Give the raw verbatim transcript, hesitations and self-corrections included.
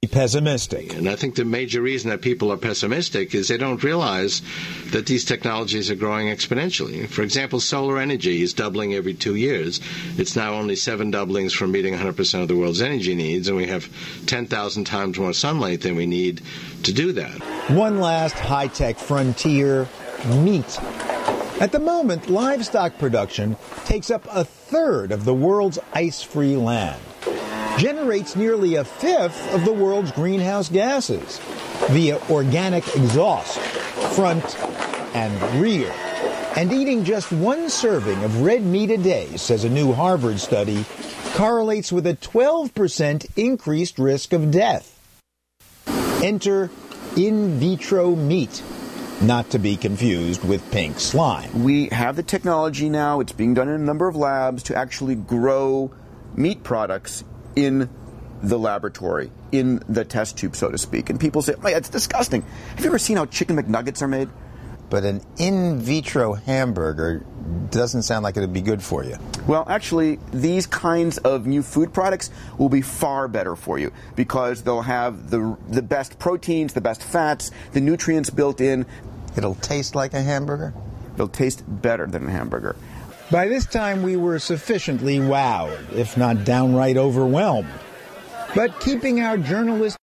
pessimistic. And I think the major reason that people are pessimistic is they don't realize that these technologies are growing exponentially. For example, solar energy is doubling every two years. It's now only seven doublings from meeting one hundred percent of the world's energy needs, and we have ten thousand times more sunlight than we need to do that. One last high-tech frontier, meat. At the moment, livestock production takes up a third of the world's ice-free land, generates nearly a fifth of the world's greenhouse gases via organic exhaust, front and rear. And eating just one serving of red meat a day, says a new Harvard study, correlates with a twelve percent increased risk of death. Enter in vitro meat, not to be confused with pink slime. We have the technology now, it's being done in a number of labs to actually grow meat products in the laboratory, in the test tube, so to speak. And people say, oh, it's disgusting. Have you ever seen how chicken McNuggets are made? But an in vitro hamburger doesn't sound like it would be good for you. Well, actually, these kinds of new food products will be far better for you because they'll have the the best proteins, the best fats, the nutrients built in. It'll taste like a hamburger? It'll taste better than a hamburger. By this time, we were sufficiently wowed, if not downright overwhelmed. But keeping our journalistic